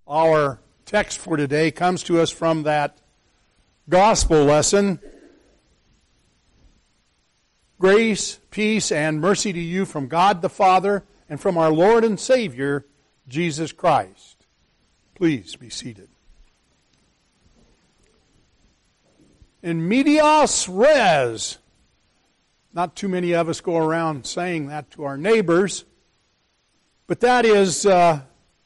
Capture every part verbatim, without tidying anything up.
Our text for today comes to us from that gospel lesson. Grace, peace, and mercy to you from God the Father and from our Lord and Savior, Jesus Christ. Please be seated. In medias res. Not too many of us go around saying that to our neighbors, but that is uh,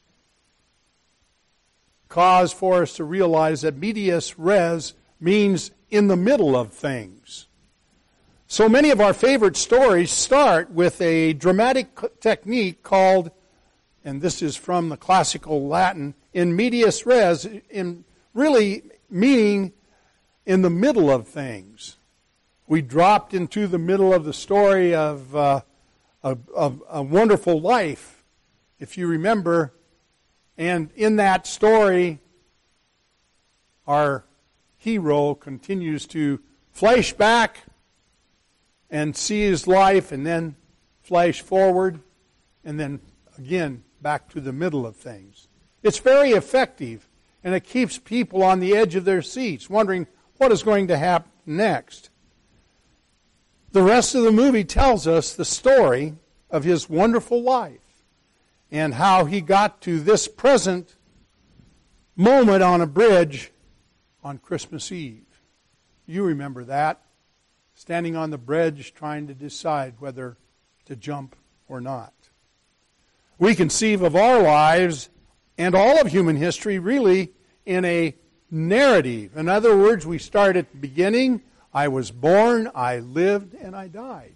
cause for us to realize that medias res means in the middle of things. So many of our favorite stories start with a dramatic technique called, and this is from the classical Latin, in medias res, in really meaning in the middle of things. We dropped into the middle of the story of uh, a, a, a Wonderful Life, if you remember. And in that story, our hero continues to flash back and see his life, and then flash forward, and then again back to the middle of things. It's very effective, and it keeps people on the edge of their seats, wondering what is going to happen next. The rest of the movie tells us the story of his wonderful life and how he got to this present moment on a bridge on Christmas Eve. You remember that, standing on the bridge trying to decide whether to jump or not. We conceive of our lives and all of human history really in a narrative. In other words, we start at the beginning. I was born, I lived, and I died.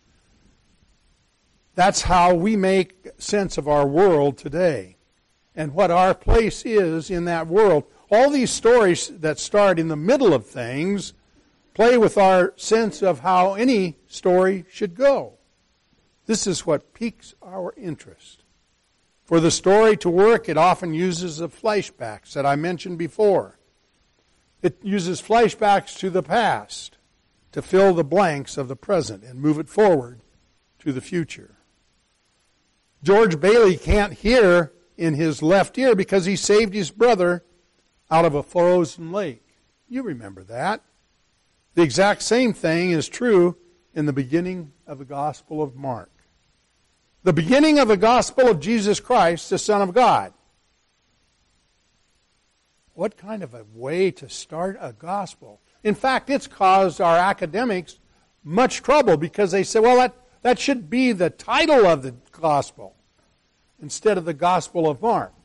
That's how we make sense of our world today and what our place is in that world. All these stories that start in the middle of things play with our sense of how any story should go. This is what piques our interest. For the story to work, it often uses the flashbacks that I mentioned before. It uses flashbacks to the past to fill the blanks of the present and move it forward to the future. George Bailey can't hear in his left ear because he saved his brother out of a frozen lake. You remember that. The exact same thing is true in the beginning of the Gospel of Mark. The beginning of the Gospel of Jesus Christ, the Son of God. What kind of a way to start a gospel? In fact, it's caused our academics much trouble because they say, well, that, that should be the title of the gospel instead of the Gospel of Mark,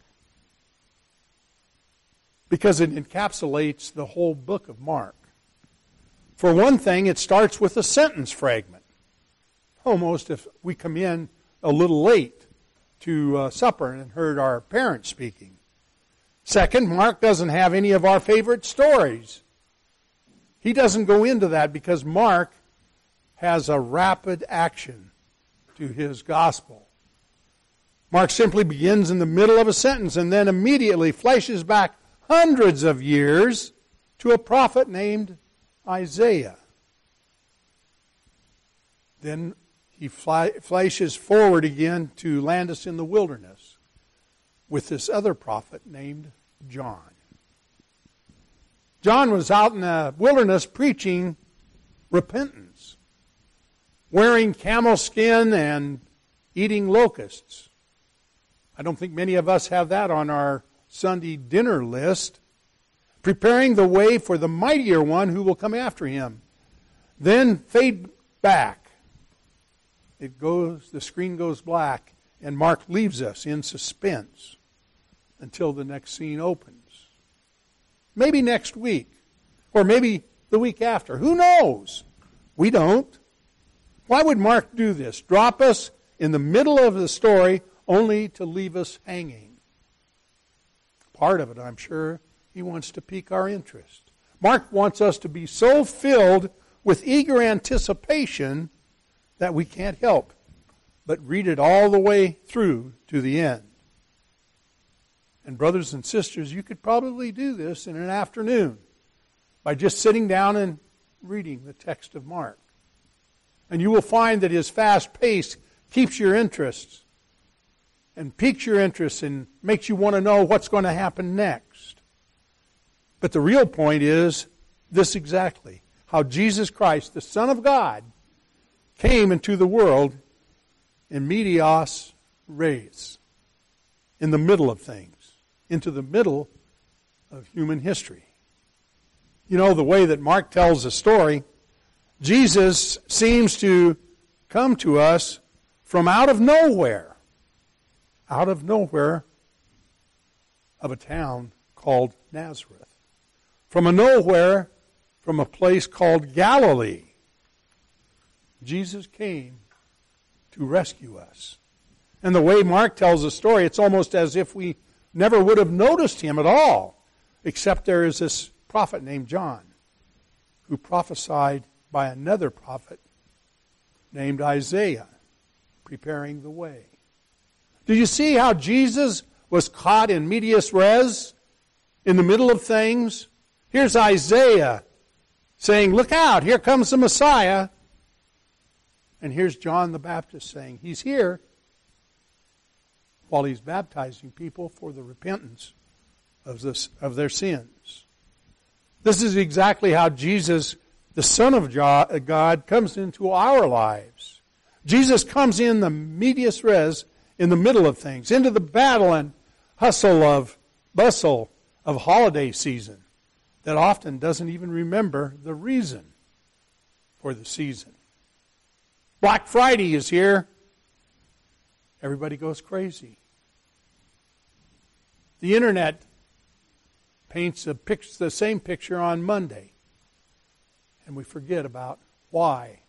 because it encapsulates the whole book of Mark. For one thing, it starts with a sentence fragment. Almost if we come in a little late to uh, supper and heard our parents speaking. Second, Mark doesn't have any of our favorite stories. He doesn't go into that because Mark has a rapid action to his gospel. Mark simply begins in the middle of a sentence and then immediately flashes back hundreds of years to a prophet named Isaiah. Then he fly, flashes forward again to land us in the wilderness with this other prophet named John. John was out in the wilderness preaching repentance, wearing camel skin and eating locusts. I don't think many of us have that on our Sunday dinner list. Preparing the way for the mightier one who will come after him. Then fade back. It goes, the screen goes black, and Mark leaves us in suspense until the next scene opens. Maybe next week, or maybe the week after. Who knows? We don't. Why would Mark do this? Drop us in the middle of the story only to leave us hanging. Part of it, I'm sure, he wants to pique our interest. Mark wants us to be so filled with eager anticipation that we can't help but read it all the way through to the end. And brothers and sisters, you could probably do this in an afternoon by just sitting down and reading the text of Mark. And you will find that his fast pace keeps your interest and piques your interest and makes you want to know what's going to happen next. But the real point is this exactly, how Jesus Christ, the Son of God, came into the world in medias res, in the middle of things, into the middle of human history. You know, the way that Mark tells the story, Jesus seems to come to us from out of nowhere, out of nowhere of a town called Nazareth, from a nowhere, from a place called Galilee. Jesus came to rescue us. And the way Mark tells the story, it's almost as if we never would have noticed him at all, except there is this prophet named John who prophesied by another prophet named Isaiah, preparing the way. Do you see how Jesus was caught in medias res, in the middle of things? Here's Isaiah saying, look out, here comes the Messiah. And here's John the Baptist saying, he's here, while he's baptizing people for the repentance of, this, of their sins. This is exactly how Jesus, the Son of God, comes into our lives. Jesus comes in the medias res, in the middle of things, into the battle and hustle of, bustle of holiday season that often doesn't even remember the reason for the season. Black Friday is here. Everybody goes crazy. The internet paints a picture, the same picture on Monday, and we forget about why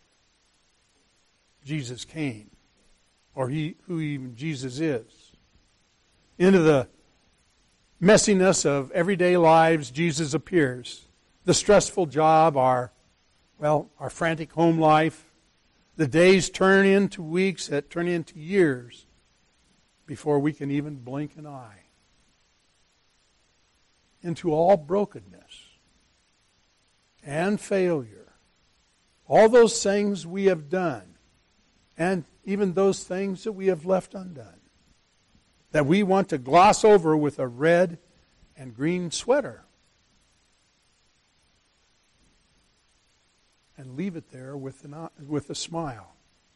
Jesus came, or he, who even Jesus is. Into the messiness of everyday lives, Jesus appears. The stressful job, our, well, our frantic home life. The days turn into weeks that turn into years before we can even blink an eye. Into all brokenness and failure. All those things we have done, and even those things that we have left undone, that we want to gloss over with a red and green sweater and leave it there with, an, with a smile.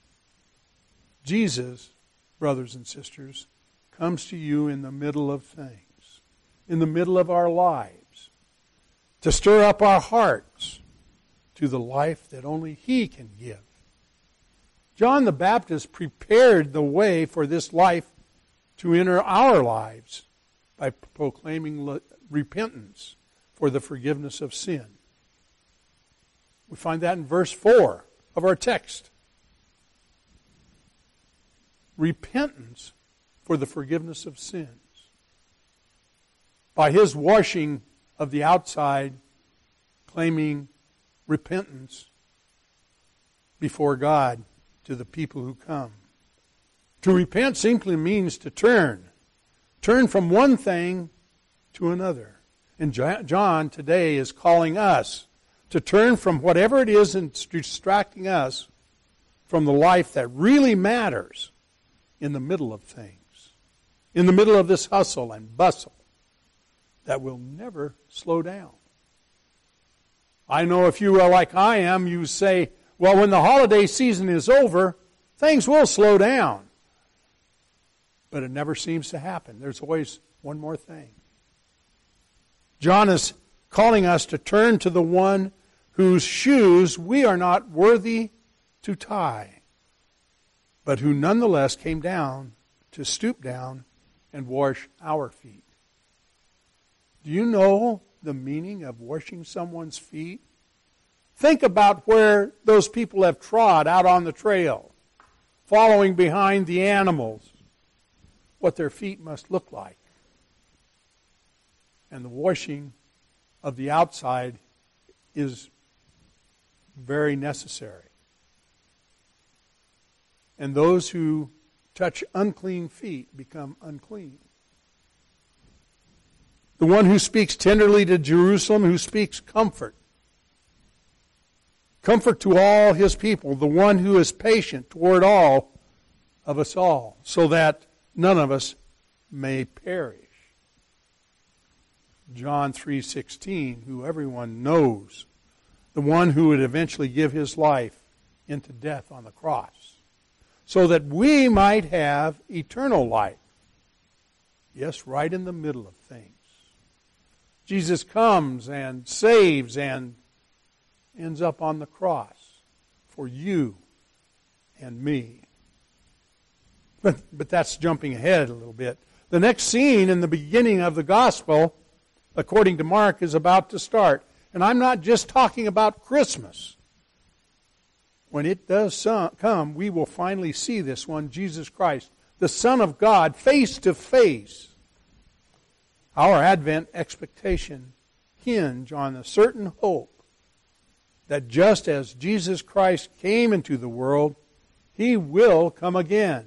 Jesus, brothers and sisters, comes to you in the middle of things, in the middle of our lives, to stir up our hearts to the life that only He can give. John the Baptist prepared the way for this life to enter our lives by proclaiming repentance for the forgiveness of sin. We find that in verse four of our text. Repentance for the forgiveness of sins. By His washing of the outside, claiming repentance before God to the people who come. To repent simply means to turn. Turn from one thing to another. And John today is calling us to turn from whatever it is that's distracting us from the life that really matters in the middle of things. In the middle of this hustle and bustle that will never slow down. I know if you are like I am, you say, well, when the holiday season is over, things will slow down. But it never seems to happen. There's always one more thing. John is calling us to turn to the one whose shoes we are not worthy to tie, but who nonetheless came down to stoop down and wash our feet. Do you know the meaning of washing someone's feet? Think about where those people have trod out on the trail, following behind the animals, what their feet must look like. And the washing of the outside is very necessary. And those who touch unclean feet become unclean. The one who speaks tenderly to Jerusalem, who speaks comfort. Comfort to all His people. The one who is patient toward all of us all, so that none of us may perish. John three sixteen, who everyone knows, the one who would eventually give his life into death on the cross, so that we might have eternal life. Yes, right in the middle of things. Jesus comes and saves and ends up on the cross for you and me. But, but that's jumping ahead a little bit. The next scene in the beginning of the gospel, according to Mark, is about to start. And I'm not just talking about Christmas. When it does come, we will finally see this one, Jesus Christ, the Son of God, face to face. Our Advent expectation hinge on a certain hope that just as Jesus Christ came into the world, He will come again.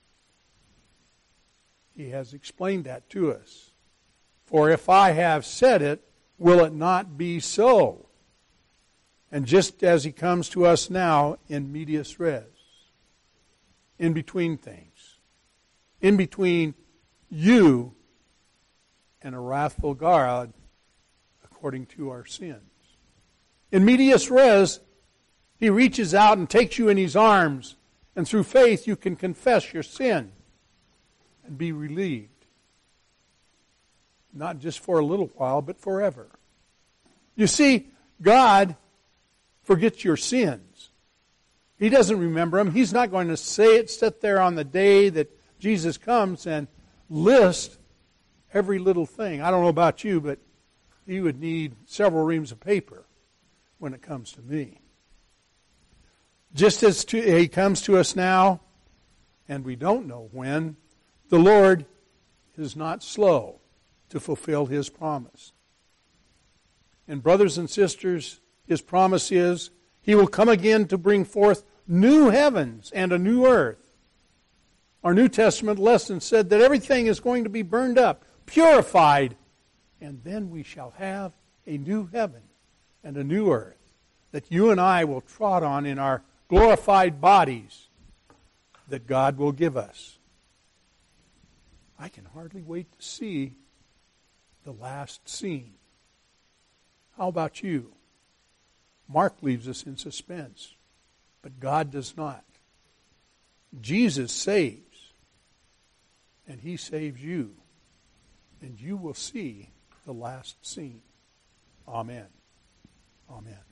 He has explained that to us. For if I have said it, will it not be so? And just as He comes to us now in medias res, in between things, in between you and a wrathful God according to our sins. In medias res, He reaches out and takes you in His arms, and through faith you can confess your sin and be relieved. Not just for a little while, but forever. You see, God forgets your sins. He doesn't remember them. He's not going to say it, sit there on the day that Jesus comes and list every little thing. I don't know about you, but you would need several reams of paper when it comes to me. Just as to, He comes to us now, and we don't know when, the Lord is not slow to fulfill His promise. And brothers and sisters, His promise is He will come again to bring forth new heavens and a new earth. Our New Testament lesson said that everything is going to be burned up, purified, and then we shall have a new heaven and a new earth that you and I will trot on in our glorified bodies that God will give us. I can hardly wait to see the last scene. How about you? Mark leaves us in suspense, but God does not. Jesus saves, and He saves you, and you will see the last scene. Amen. Amen.